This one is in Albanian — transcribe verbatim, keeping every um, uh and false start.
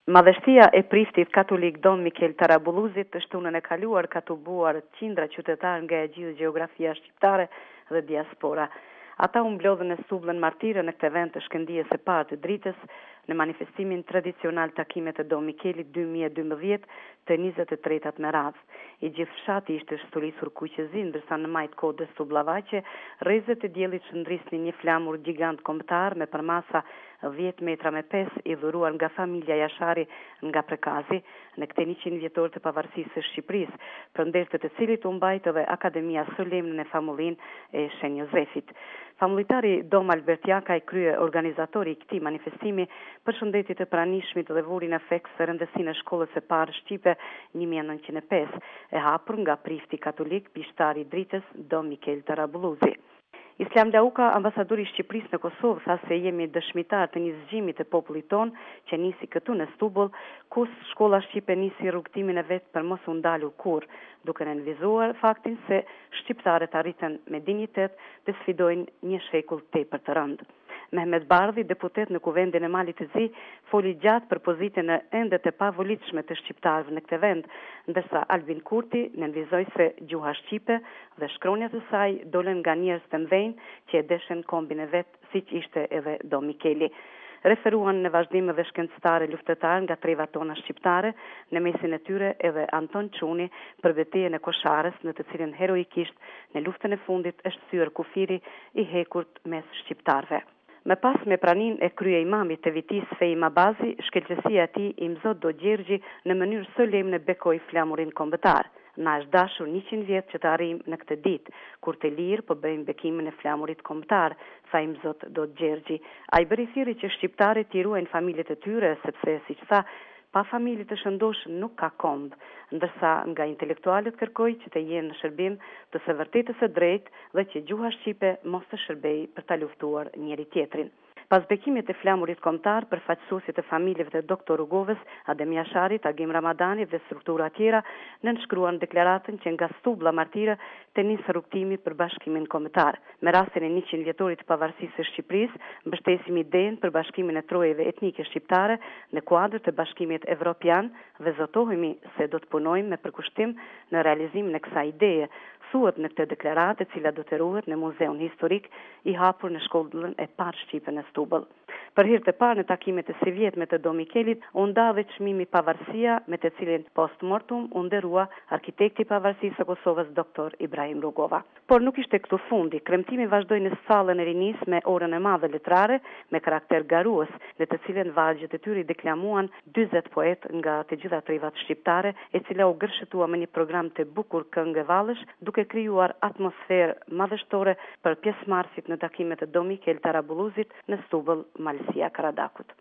Madhështia e priftit katolik Don Mikel Tarabulluzit të shtunën e kaluar ka tubuar qindra qytetarë nga e gjithë gjeografia shqiptare dhe diaspora. Ata u mblodhën në Stublën Martire në këtë event të shkëndijës së parë të dritës në manifestimin tradicional takimet të Don Mikelit dy mijë e dymbëdhjetë të njëzet e tretat me radhë. I gjithë fshati ishte shtulisur kuqezin, ndërsa në majt kodës Stubllavaçe, rrezet e diellit shndrisnin një flamur gjigant kombëtar me përmasa dhjetë metra me pesë i dhuruar nga familja Jashari nga Prekazi në këtë njëqind vjetor të pavarësisë së Shqipërisë, përndërtë të cilit u mbajtë edhe Akademia Solemne në famulin e Shen Jozefit. Famulitari Dom Albert Jakaj, krye organizatori i këtij manifestimi, përshëndeti të pranishmit dhe vuri në feks së rëndësinë e shkollës së parë shqipe një mijë e nëntëqind e pesë, e hapur nga prifti katolik bishtari i dritës Don Mikel Tarabulluzi. Islam Lauka, ambasadori i Shqipërisë në Kosovë, tha se jemi dëshmitar të një zgjimi të popullit ton që nisi këtu në Stubull, ku shkolla shqipe nisi rrugtimin e vet për mos u ndalur kurrë, duke nënvizuar faktin se shqiptarët arritën me dinjitet të sfidojnë një shekull tepër të rëndë. Mehmet Bardhi, deputet në Kuvendin e Malit të Zi, foli gjatë për pozitën e ende të pavolitshme të shqiptarëve në këtë vend, ndërsa Albin Kurti nënvizoi se gjuha shqipe dhe shkronjat e saj dolën nga njerëz të mdhenj që e deshen kombin e vet, siç ishte edhe Don Mikeli. Referuan në vazhdim edhe shkencëtarë luftëtarë nga treva tona shqiptare, në mesin e tyre edhe Anton Çuni për betejën e Kosharës, në të cilën heroikisht në luftën e fundit është thyer kufiri i hekurt mes shqiptarëve. Me pas me pranin e krye imamit të vitis Fej Mabazi, shkelqësia e tij Imzot Do Gjergji në mënyrë solemne bekoi flamurin kombëtar. Na është dashur njëqind vjet që të arrijmë në këtë ditë, kur të lirë po bëjmë bekimin e flamurit kombëtar, tha Imzot Do Gjergji. Ai bëri thirrje që shqiptarët të ruajnë familjet e tyre, sepse siç tha, pa familje të shëndosh nuk ka komb, ndërsa nga intelektualët kërkoi që të jenë në shërbim të së vërtetës së drejtë dhe që gjuha shqipe mos të shërbejë për ta luftuar njëri tjetrin. Pas bekimit të flamurit kombëtar, përfaqësuesit e familjeve të doktor Rugovës, Adem Jasharit, Agim Ramadanik dhe struktura tjera nënshkruan deklaratën që nga Stublla Martire të nisë rrugtimi për bashkimin kombëtar. Me rastin e njëqind vjetorit të pavarësisë së Shqipërisë, mbështesim idenë për bashkimin e trojeve etnike shqiptare në kuadër të bashkimit evropian dhe zotohemi se do të punojmë me përkushtim në realizimin e kësaj ideje, thuhet në këtë deklaratë, e cila do të ruhet në Muzeun Historik i hapur në shkollën e parë shqipe në Stubull. Për hir të parë në takimet e së vjetme të Don Mikelit, u nda dhe çmimi Pavarësia, me të cilin post mortum u nderua arkitekti i pavarësisë së Kosovës doktor Ibrahim Rugova. Por nuk ishte këtu fundi. Kremtimi vazhdoi në sallën e rinis me orën e madhe letrare me karakter garues, në të cilën vargjet e tyre deklamuan dyzet poet nga të gjitha trevat shqiptare, e cila u gërshëtua me një program të bukur këngëvallësh, duke krijuar atmosferë madhështore për pjesëmarrësit në takimet e Don Mikel Tarabulluzit në Stubull, Malësia Karadakut.